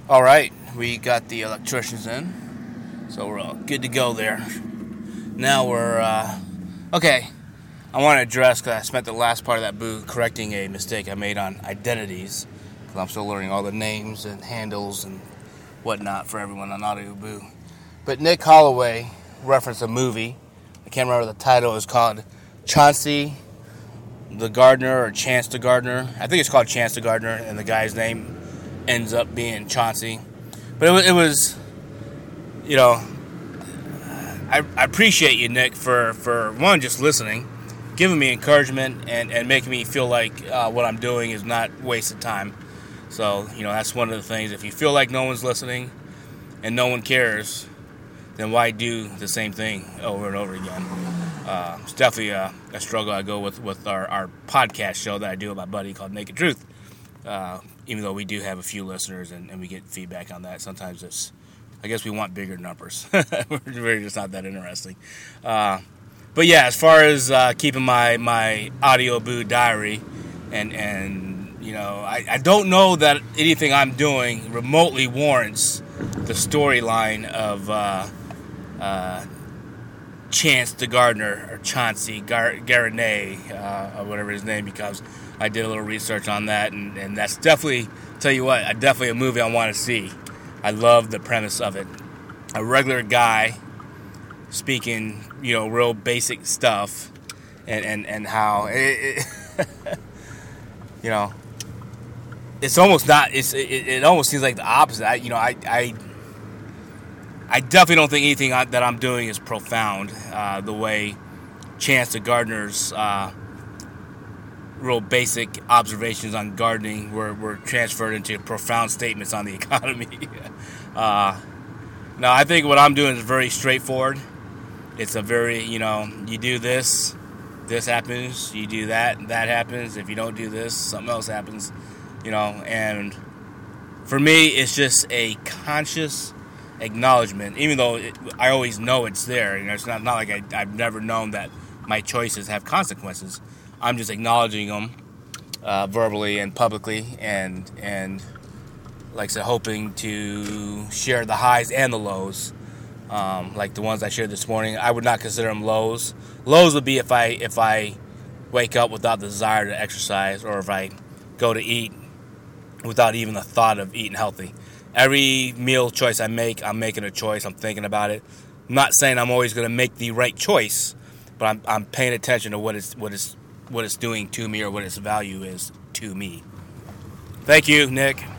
All right, we got the electricians in, so we're all good to go there. Now we're, okay, I want to address, because I spent the last part of that boo correcting a mistake I made on identities, because I'm still learning all the names and handles and whatnot for everyone on Audio Boo. But Nick Holloway referenced a movie, I can't remember the title, it was called Chauncey the Gardener, or Chance the Gardener. I think it's called Chance the Gardener, and the guy's name ends up being Chauncey. But it was, you know, I appreciate you, Nick, for one, just listening, giving me encouragement, and making me feel like what I'm doing is not wasted time. So, you know, that's one of the things. If you feel like no one's listening and no one cares, then why do the same thing over and over again? It's definitely a struggle I go with our podcast show that I do with my buddy called Naked Truth. Even though we do have a few listeners and we get feedback on that, sometimes it's, I guess we want bigger numbers. We're just not that interesting. But yeah, as far as keeping my Audio Boo diary, and you know, I don't know that anything I'm doing remotely warrants the storyline of Chance the Gardener, or Chauncey Garinay, or whatever his name becomes. I did a little research on that, and that's definitely, tell you what, definitely a movie I want to see. I love the premise of it. A regular guy speaking, you know, real basic stuff, and how it you know, it's almost not. It almost seems like the opposite. I definitely don't think anything that I'm doing is profound. The way Chance the Gardener's real basic observations on gardening were transferred into profound statements on the economy. Now, I think what I'm doing is very straightforward. It's a very, you know, you do this happens. You do that happens. If you don't do this, something else happens. You know, and for me, it's just a conscious acknowledgement, even though I always know it's there. You know, it's not like I've never known that my choices have consequences. I'm just acknowledging them verbally and publicly, and like I said, hoping to share the highs and the lows, like the ones I shared this morning. I would not consider them lows. Lows would be if I wake up without the desire to exercise, or if I go to eat without even the thought of eating healthy. Every meal choice I make, I'm making a choice. I'm thinking about it. I'm not saying I'm always going to make the right choice, but I'm paying attention to what it's doing to me, or what its value is to me. Thank you, Nick.